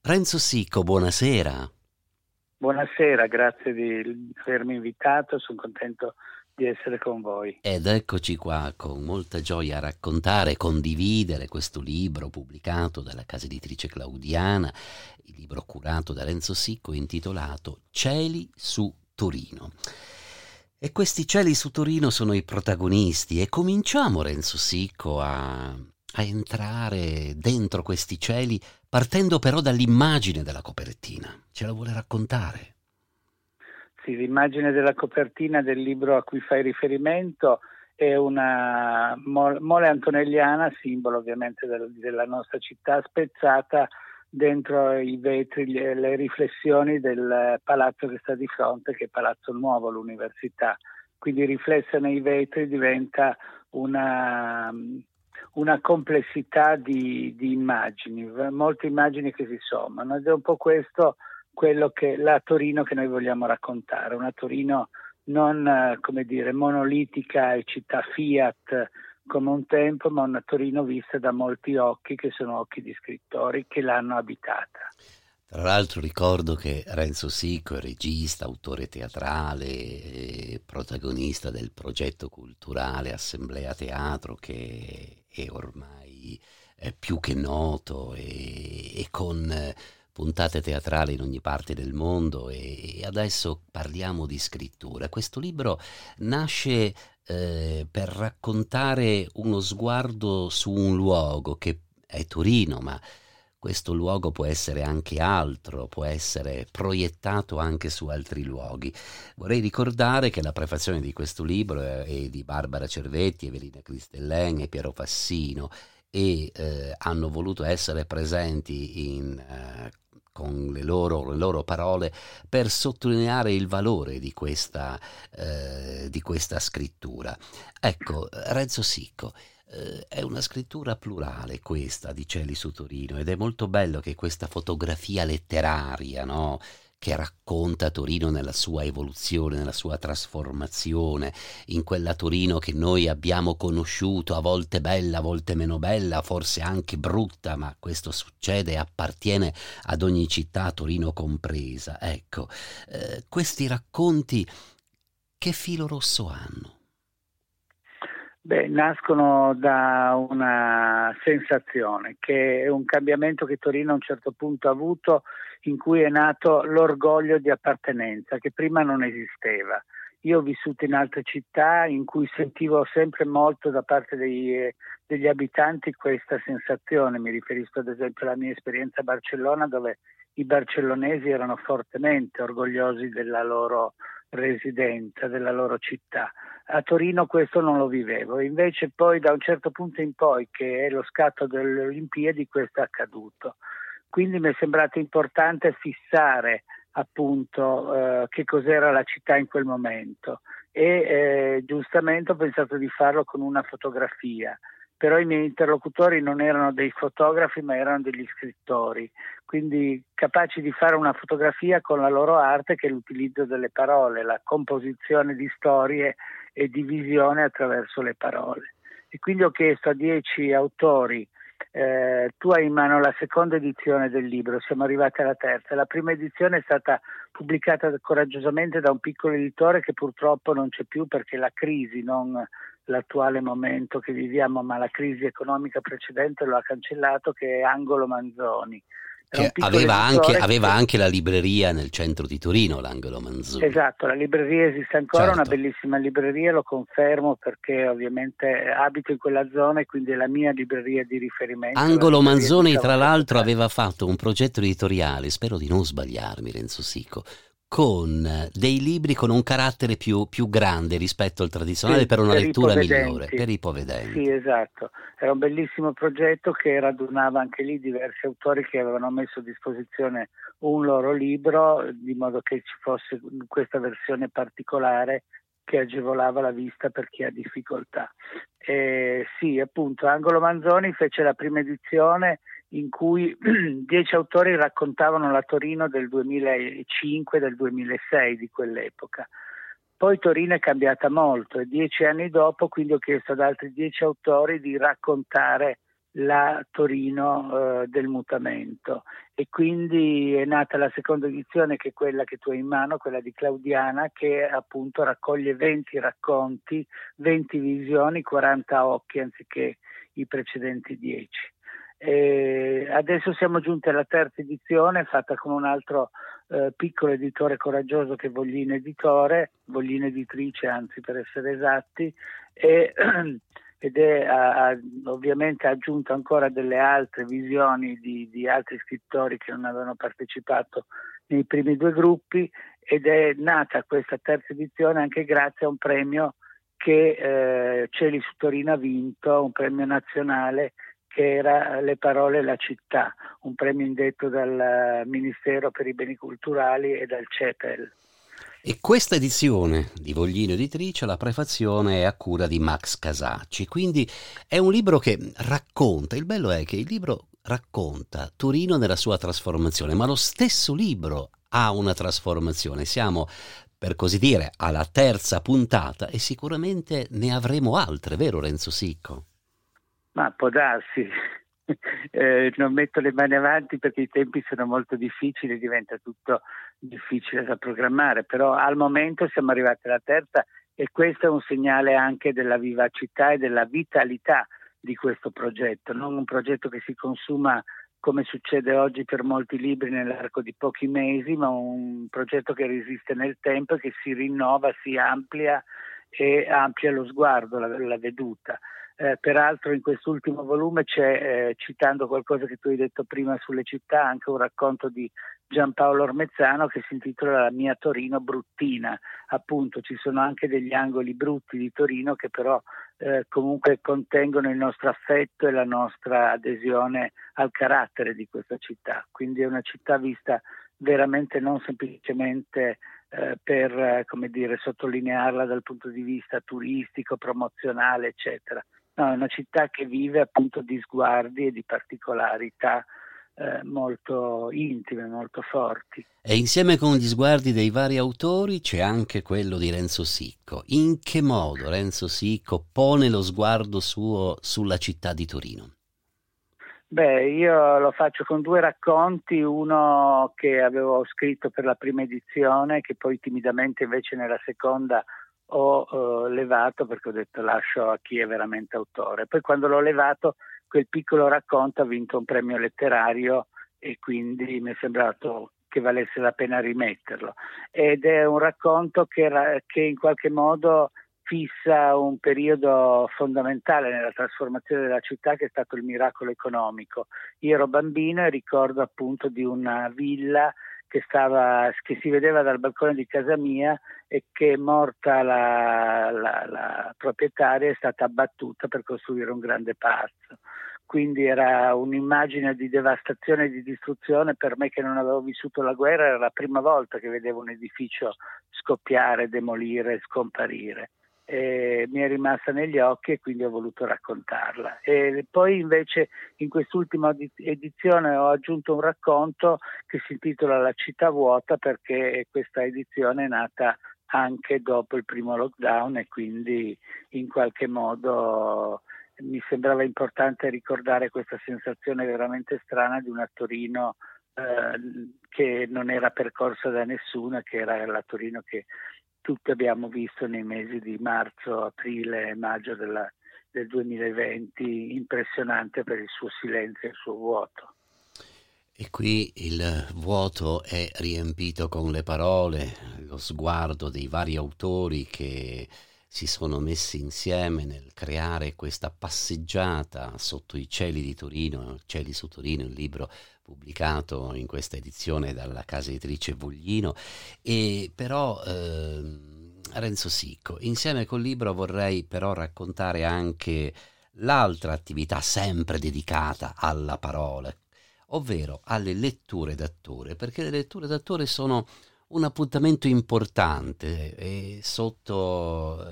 Renzo Sicco, buonasera. Buonasera, grazie di avermi invitato, sono contento di essere con voi. Ed eccoci qua con molta gioia a raccontare, condividere questo libro pubblicato dalla casa editrice Claudiana, il libro curato da Renzo Sicco intitolato Cieli su Torino. E questi cieli su Torino sono i protagonisti e cominciamo, Renzo Sicco, a entrare dentro questi cieli partendo però dall'immagine della copertina. Ce la vuole raccontare? Sì, l'immagine della copertina del libro a cui fai riferimento è una mole antonelliana, simbolo ovviamente della nostra città, spezzata dentro i vetri, le riflessioni del palazzo che sta di fronte, che è Palazzo Nuovo, l'università. Quindi riflessa nei vetri diventa una complessità di immagini, molte immagini che si sommano, ed è un po' questo quello che la Torino che noi vogliamo raccontare, una Torino non monolitica e città Fiat come un tempo, ma una Torino vista da molti occhi che sono occhi di scrittori che l'hanno abitata. Tra l'altro ricordo che Renzo Sicco è regista, autore teatrale, protagonista del progetto culturale Assemblea Teatro, che è ormai più che noto e con puntate teatrali in ogni parte del mondo, e adesso parliamo di scrittura. Questo libro nasce per raccontare uno sguardo su un luogo che è Torino, ma questo luogo può essere anche altro, può essere proiettato anche su altri luoghi. Vorrei ricordare che la prefazione di questo libro è di Barbara Cervetti, Evelina Cristellen e Piero Fassino, e hanno voluto essere presenti con le loro parole per sottolineare il valore di questa scrittura. Ecco, Renzo Sicco, è una scrittura plurale questa di Cieli su Torino, ed è molto bello che questa fotografia letteraria, no, che racconta Torino nella sua evoluzione, nella sua trasformazione, in quella Torino che noi abbiamo conosciuto, a volte bella, a volte meno bella, forse anche brutta, ma questo succede e appartiene ad ogni città, Torino compresa. Ecco, questi racconti che filo rosso hanno? Beh, nascono da una sensazione che è un cambiamento che Torino a un certo punto ha avuto, in cui è nato l'orgoglio di appartenenza che prima non esisteva. Io ho vissuto in altre città in cui sentivo sempre molto da parte degli abitanti questa sensazione. Mi riferisco ad esempio alla mia esperienza a Barcellona, dove i barcellonesi erano fortemente orgogliosi della loro residenza, della loro città. A Torino questo non lo vivevo, invece poi da un certo punto in poi, che è lo scatto delle Olimpiadi, questo è accaduto. Quindi mi è sembrato importante fissare appunto che cos'era la città in quel momento e giustamente ho pensato di farlo con una fotografia, però i miei interlocutori non erano dei fotografi ma erano degli scrittori, quindi capaci di fare una fotografia con la loro arte, che è l'utilizzo delle parole, la composizione di storie e di visione attraverso le parole. E quindi ho chiesto a 10 autori, tu hai in mano la seconda edizione del libro, siamo arrivati alla terza. La prima edizione è stata pubblicata coraggiosamente da un piccolo editore che purtroppo non c'è più, perché la crisi, non l'attuale momento che viviamo, ma la crisi economica precedente lo ha cancellato, che è Angolo Manzoni. Era un Che piccolo editore aveva anche la libreria nel centro di Torino, l'Angelo Manzoni. Esatto, la libreria esiste ancora, una Certo. bellissima libreria, lo confermo perché ovviamente abito in quella zona e quindi è la mia libreria di riferimento. La Angelo libreria di Manzoni, tra Cavour l'altro, Capitale. aveva fatto un progetto editoriale, spero di non sbagliarmi, Renzo Sicco, con dei libri con un carattere più grande rispetto al tradizionale, Sì, per una per i lettura migliore, ipovedenti. per i Sì, ipovedenti. esatto. Era un bellissimo progetto che radunava anche lì diversi autori che avevano messo a disposizione un loro libro, di modo che ci fosse questa versione particolare che agevolava la vista per chi ha difficoltà. Sì, appunto, Angelo Manzoni fece la prima edizione in cui 10 autori raccontavano la Torino del 2005, del 2006, di quell'epoca. Poi Torino è cambiata molto e 10 anni dopo quindi ho chiesto ad altri 10 autori di raccontare la Torino del mutamento, e quindi è nata la seconda edizione, che è quella che tu hai in mano, quella di Claudiana, che appunto raccoglie 20 racconti, 20 visioni, 40 occhi anziché i precedenti 10. Adesso siamo giunti alla terza edizione, fatta con un altro piccolo editore coraggioso che è Voglino Editore, Voglino Editrice anzi per essere esatti, ed è ovviamente aggiunto ancora delle altre visioni di altri scrittori che non avevano partecipato nei primi due gruppi, ed è nata questa terza edizione anche grazie a un premio che Cieli su Torino ha vinto, un premio nazionale che era Le parole e la città, un premio indetto dal Ministero per i beni culturali e dal CEPEL. E questa edizione di Voglino Editrice, la prefazione è a cura di Max Casacci, quindi è un libro che racconta, il bello è che il libro racconta Torino nella sua trasformazione, ma lo stesso libro ha una trasformazione. Siamo, per così dire, alla terza puntata e sicuramente ne avremo altre, vero Renzo Sicco? Ma può darsi. Non metto le mani avanti perché i tempi sono molto difficili, diventa tutto difficile da programmare, però al momento siamo arrivati alla terza, e questo è un segnale anche della vivacità e della vitalità di questo progetto, non un progetto che si consuma come succede oggi per molti libri nell'arco di pochi mesi, ma un progetto che resiste nel tempo e che si rinnova, si amplia e amplia lo sguardo, la veduta. Peraltro in quest'ultimo volume c'è, citando qualcosa che tu hai detto prima sulle città, anche un racconto di Giampaolo Ormezzano che si intitola La mia Torino bruttina. Appunto ci sono anche degli angoli brutti di Torino che però comunque contengono il nostro affetto e la nostra adesione al carattere di questa città. Quindi è una città vista veramente non semplicemente per come dire, sottolinearla dal punto di vista turistico, promozionale, eccetera. No, è una città che vive appunto di sguardi e di particolarità molto intime, molto forti. E insieme con gli sguardi dei vari autori c'è anche quello di Renzo Sicco. In che modo Renzo Sicco pone lo sguardo suo sulla città di Torino? Beh, io lo faccio con due racconti, uno che avevo scritto per la prima edizione, che poi timidamente invece nella seconda ho levato perché ho detto lascio a chi è veramente autore. Poi quando l'ho levato, quel piccolo racconto ha vinto un premio letterario e quindi mi è sembrato che valesse la pena rimetterlo. Ed è un racconto che in qualche modo fissa un periodo fondamentale nella trasformazione della città, che è stato il miracolo economico. Io ero bambino e ricordo appunto di una villa che si vedeva dal balcone di casa mia e che, morta la proprietaria, è stata abbattuta per costruire un grande palazzo. Quindi era un'immagine di devastazione e di distruzione. Per me che non avevo vissuto la guerra era la prima volta che vedevo un edificio scoppiare, demolire, scomparire. E mi è rimasta negli occhi e quindi ho voluto raccontarla. E poi invece in quest'ultima edizione ho aggiunto un racconto che si intitola La città vuota, perché questa edizione è nata anche dopo il primo lockdown e quindi in qualche modo mi sembrava importante ricordare questa sensazione veramente strana di una Torino che non era percorsa da nessuno, che era la Torino che tutti abbiamo visto nei mesi di marzo, aprile e maggio del 2020, impressionante per il suo silenzio e il suo vuoto. E qui il vuoto è riempito con le parole, lo sguardo dei vari autori che si sono messi insieme nel creare questa passeggiata sotto i cieli di Torino, Cieli su Torino, il libro pubblicato in questa edizione dalla casa editrice Voglino. E però Renzo Sicco, insieme col libro vorrei però raccontare anche l'altra attività sempre dedicata alla parola, ovvero alle letture d'attore, perché le letture d'attore sono un appuntamento importante e sotto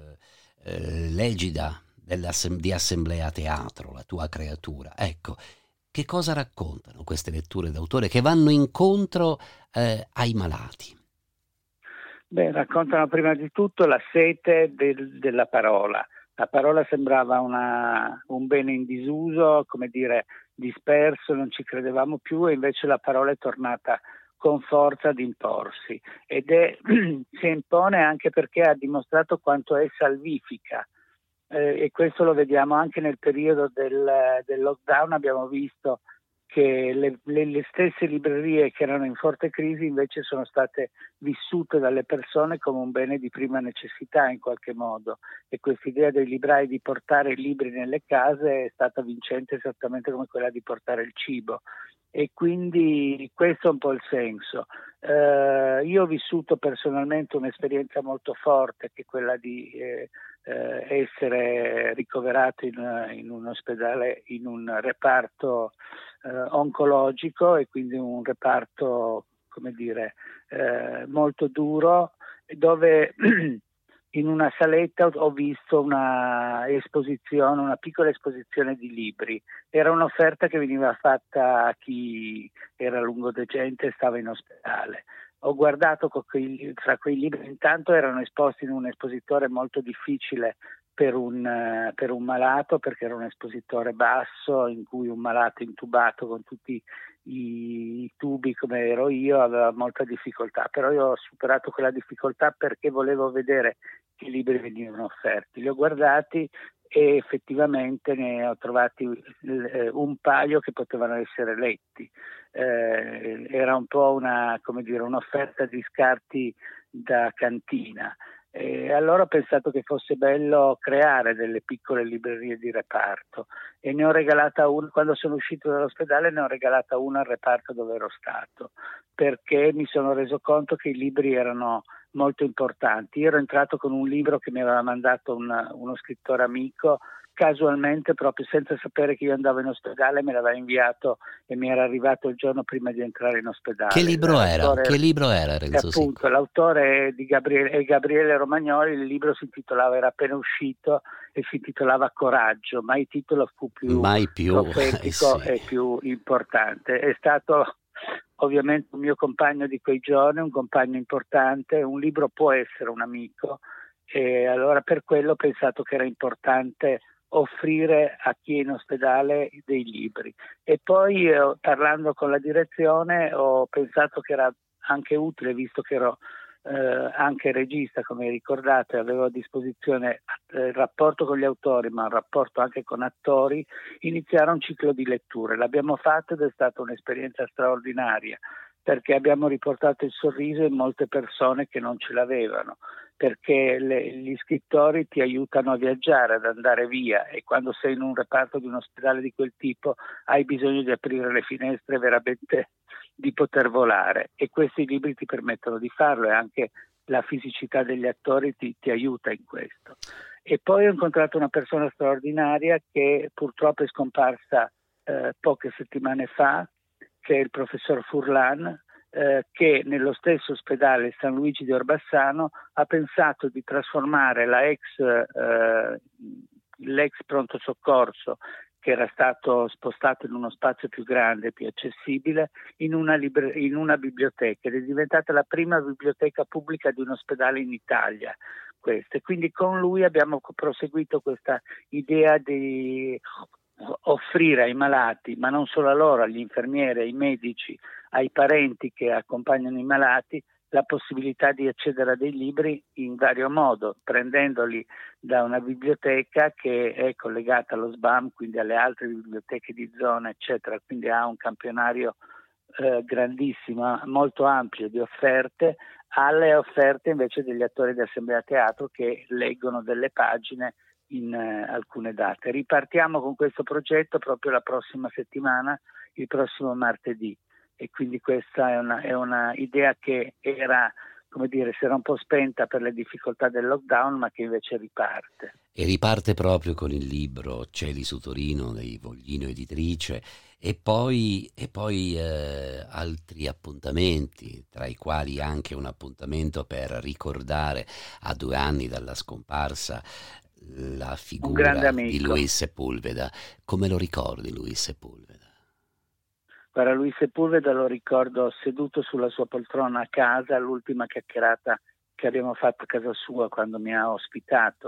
l'egida di Assemblea Teatro, la tua creatura. Ecco, che cosa raccontano queste letture d'autore che vanno incontro ai malati? Beh, raccontano prima di tutto la sete della parola, La parola sembrava un bene in disuso, come dire, disperso, non ci credevamo più, e invece la parola è tornata con forza ad imporsi, si impone anche perché ha dimostrato quanto è salvifica. E questo lo vediamo anche nel periodo del lockdown. Abbiamo visto che le stesse librerie che erano in forte crisi invece sono state vissute dalle persone come un bene di prima necessità in qualche modo, e questa idea dei librai di portare i libri nelle case è stata vincente esattamente come quella di portare il cibo, e quindi questo è un po' il senso. Io ho vissuto personalmente un'esperienza molto forte, che è quella di essere ricoverato in un ospedale, in un reparto oncologico, e quindi un reparto, come dire, molto duro, dove in una saletta ho visto una piccola esposizione di libri. Era un'offerta che veniva fatta a chi era lungodegente e stava in ospedale. Ho guardato fra quei libri, intanto erano esposti in un espositore molto difficile per un malato, perché era un espositore basso in cui un malato intubato con tutti i tubi come ero io aveva molta difficoltà, però io ho superato quella difficoltà perché volevo vedere che libri venivano offerti. Li ho guardati e effettivamente ne ho trovati un paio che potevano essere letti. Era un po' un'offerta di scarti da cantina. E allora ho pensato che fosse bello creare delle piccole librerie di reparto, e ne ho regalata una. Quando sono uscito dall'ospedale ne ho regalata una al reparto dove ero stato, perché mi sono reso conto che i libri erano molto importanti. Io ero entrato con un libro che mi aveva mandato uno scrittore amico, casualmente, proprio senza sapere che io andavo in ospedale, me l'aveva inviato e mi era arrivato il giorno prima di entrare in Che ospedale. libro era? Che libro era, Renzo Sicco? Appunto, l'autore è Gabriele Romagnoli. Il libro era appena uscito e si intitolava Coraggio, ma il titolo fu più Mai più, profetico sì. e più importante. È stato ovviamente un mio compagno di quei giorni, un compagno importante. Un libro può essere un amico, e allora per quello ho pensato che era importante offrire a chi è in ospedale dei libri. E poi parlando con la direzione ho pensato che era anche utile, visto che ero anche regista, come ricordate, avevo a disposizione il rapporto con gli autori, ma un rapporto anche con attori, iniziare un ciclo di letture. L'abbiamo fatto ed è stata un'esperienza straordinaria, perché abbiamo riportato il sorriso in molte persone che non ce l'avevano, perché gli scrittori ti aiutano a viaggiare, ad andare via, e quando sei in un reparto di un ospedale di quel tipo hai bisogno di aprire le finestre, veramente di poter volare, e questi libri ti permettono di farlo, e anche la fisicità degli attori ti aiuta in questo. E poi ho incontrato una persona straordinaria che purtroppo è scomparsa poche settimane fa, che è il professor Furlan, che nello stesso ospedale San Luigi di Orbassano ha pensato di trasformare l'ex pronto soccorso, che era stato spostato in uno spazio più grande, più accessibile, in una biblioteca, ed è diventata la prima biblioteca pubblica di un ospedale in Italia. Quindi con lui abbiamo proseguito questa idea di offrire ai malati, ma non solo a loro, agli infermieri, ai medici, ai parenti che accompagnano i malati, la possibilità di accedere a dei libri in vario modo, prendendoli da una biblioteca che è collegata allo SBAM, quindi alle altre biblioteche di zona, eccetera, quindi ha un campionario grandissimo, molto ampio di offerte, alle offerte invece degli attori di Assemblea Teatro che leggono delle pagine in alcune date. Ripartiamo con questo progetto proprio la prossima settimana, il prossimo martedì, e quindi questa è una idea che era, come dire, si era un po' spenta per le difficoltà del lockdown, ma che invece riparte. E riparte proprio con il libro Cieli su Torino dei Voglino Editrice, e poi altri appuntamenti, tra i quali anche un appuntamento per ricordare a 2 anni dalla scomparsa la figura di Luis Sepulveda. Come lo ricordi Luis Sepulveda? Guarda, Luis Sepulveda lo ricordo seduto sulla sua poltrona a casa, l'ultima chiacchierata che abbiamo fatto a casa sua quando mi ha ospitato,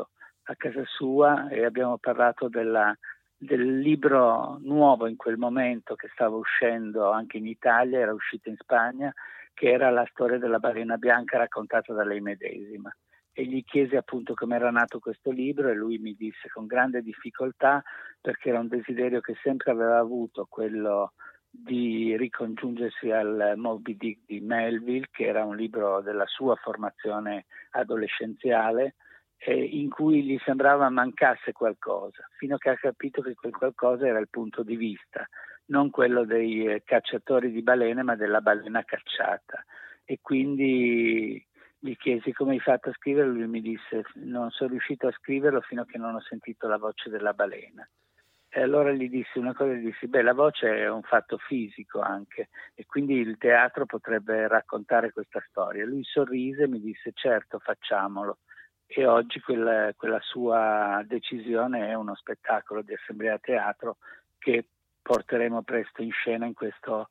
a casa sua e abbiamo parlato del libro nuovo in quel momento che stava uscendo anche in Italia, era uscito in Spagna, che era la storia della balena bianca raccontata da lei medesima. E gli chiesi appunto come era nato questo libro e lui mi disse con grande difficoltà, perché era un desiderio che sempre aveva avuto, quello di ricongiungersi al Moby Dick di Melville, che era un libro della sua formazione adolescenziale, in cui gli sembrava mancasse qualcosa, fino a che ha capito che quel qualcosa era il punto di vista, non quello dei cacciatori di balene, ma della balena cacciata. E quindi gli chiesi come hai fatto a scriverlo, lui mi disse non sono riuscito a scriverlo fino a che non ho sentito la voce della balena. E allora gli dissi una cosa, gli dissi, la voce è un fatto fisico anche, e quindi il teatro potrebbe raccontare questa storia. Lui sorrise e mi disse, certo, facciamolo. E oggi quella sua decisione è uno spettacolo di Assemblea Teatro che porteremo presto in scena in questo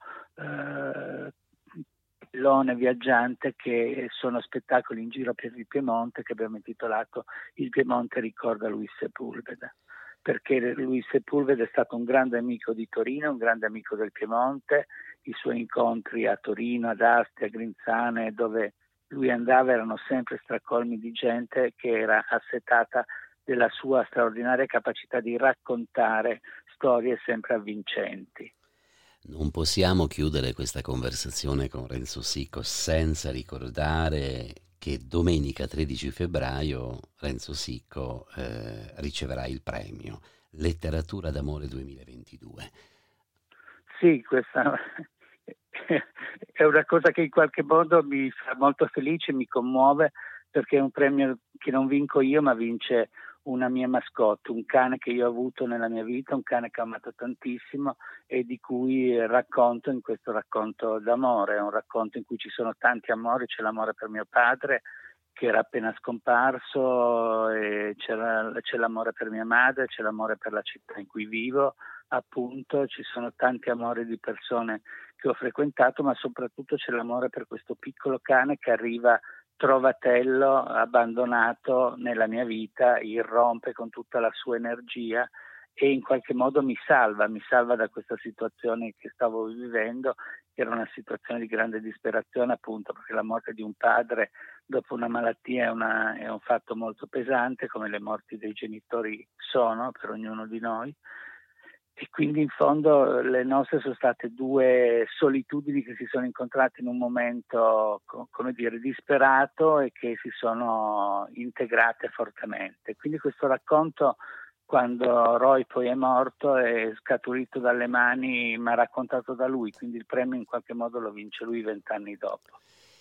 pallone viaggiante, che sono spettacoli in giro per il Piemonte che abbiamo intitolato Il Piemonte ricorda Luis Sepulveda, perché Luis Sepulveda è stato un grande amico di Torino, un grande amico del Piemonte. I suoi incontri a Torino, ad Asti, a Grinzane, dove lui andava, erano sempre stracolmi di gente che era assetata della sua straordinaria capacità di raccontare storie sempre avvincenti. Non possiamo chiudere questa conversazione con Renzo Sico senza ricordare che domenica 13 febbraio Renzo Sico riceverà il premio Letteratura d'Amore 2022. Sì, questa è una cosa che in qualche modo mi fa molto felice, mi commuove, perché è un premio che non vinco io, ma vince una mia mascotte, un cane che io ho avuto nella mia vita, un cane che ho amato tantissimo e di cui racconto in questo racconto d'amore. È un racconto in cui ci sono tanti amori, c'è l'amore per mio padre che era appena scomparso, e c'è l'amore per mia madre, c'è l'amore per la città in cui vivo, appunto, ci sono tanti amori di persone che ho frequentato, ma soprattutto c'è l'amore per questo piccolo cane che arriva trovatello, abbandonato nella mia vita, irrompe con tutta la sua energia e in qualche modo mi salva da questa situazione che stavo vivendo, che era una situazione di grande disperazione, appunto perché la morte di un padre dopo una malattia è un fatto molto pesante, come le morti dei genitori sono per ognuno di noi. E quindi in fondo le nostre sono state due solitudini che si sono incontrate in un momento, come dire, disperato, e che si sono integrate fortemente. Quindi questo racconto, quando Roy poi è morto, è scaturito dalle mani, ma raccontato da lui, quindi il premio in qualche modo lo vince lui 20 anni dopo.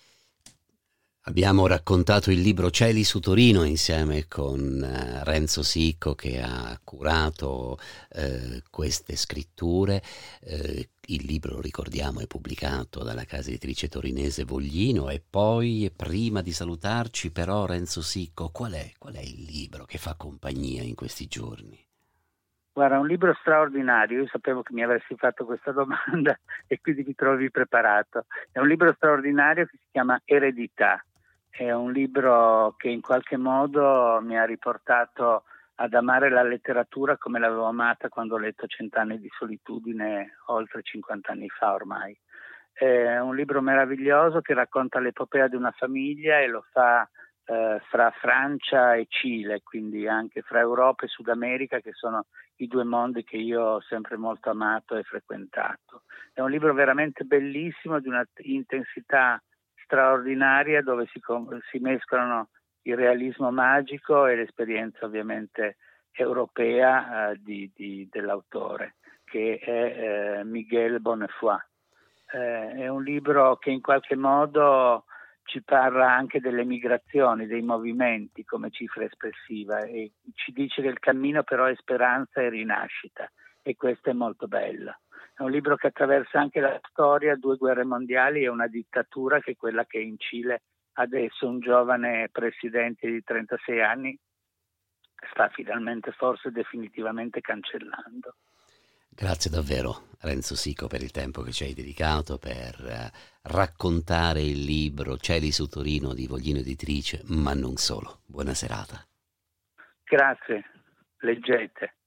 Abbiamo raccontato il libro Cieli su Torino insieme con Renzo Sico, che ha curato queste scritture. Il libro, ricordiamo, è pubblicato dalla casa editrice torinese Voglino. E poi, prima di salutarci, però, Renzo Sico, qual è il libro che fa compagnia in questi giorni? Guarda, un libro straordinario, io sapevo che mi avresti fatto questa domanda e quindi mi trovi preparato. È un libro straordinario che si chiama Eredità. È un libro che in qualche modo mi ha riportato ad amare la letteratura come l'avevo amata quando ho letto 100 anni di solitudine, oltre 50 anni fa ormai. È un libro meraviglioso che racconta l'epopea di una famiglia e lo fa fra Francia e Cile, quindi anche fra Europa e Sud America, che sono i due mondi che io ho sempre molto amato e frequentato. È un libro veramente bellissimo, di una intensità straordinaria, dove si mescolano il realismo magico e l'esperienza ovviamente europea dell'autore, che è Miguel Bonnefoy. È un libro che in qualche modo ci parla anche delle migrazioni, dei movimenti come cifra espressiva, e ci dice che il cammino però è speranza e rinascita, e questo è molto bello. È un libro che attraversa anche la storia, 2 guerre mondiali e una dittatura, che è quella che in Cile adesso un giovane presidente di 36 anni sta finalmente, forse definitivamente, cancellando. Grazie davvero Renzo Sico per il tempo che ci hai dedicato per raccontare il libro Cieli su Torino di Voglino Editrice, ma non solo. Buona serata. Grazie, leggete.